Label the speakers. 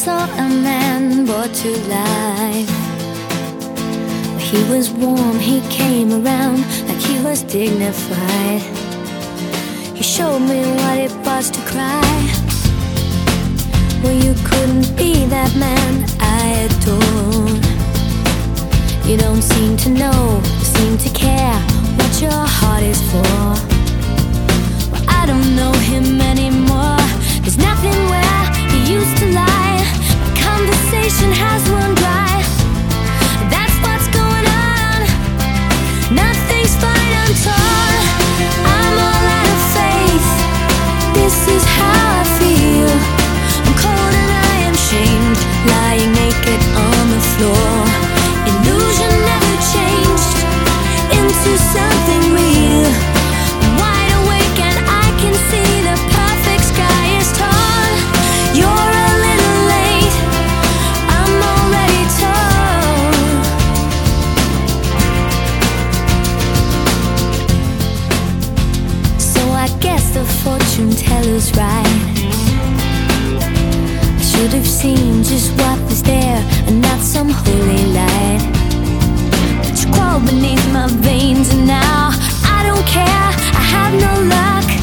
Speaker 1: saw a man brought to life. He was warm, he came around like he was dignified. He showed me what it was to cry. Well, you couldn't be that man I adored. You don't seem to know, seem to care what your heart is for. Well, I don't know him anymore. There's nothing where he used to lie. My conversation has run dry. That's what's going on. Nothing's fine, I'm torn. I'm all out of faith. This is how I feel. I'm cold and I am shamed, lying naked on the floor. Illusion never changed into something real. I'm wide awake and I can see the perfect sky is torn. You're a little late, I'm already torn. So I guess the fortune teller's right. I should have seen just what was there and not some holy light. But you crawled beneath my veins and now I don't care, I have no luck.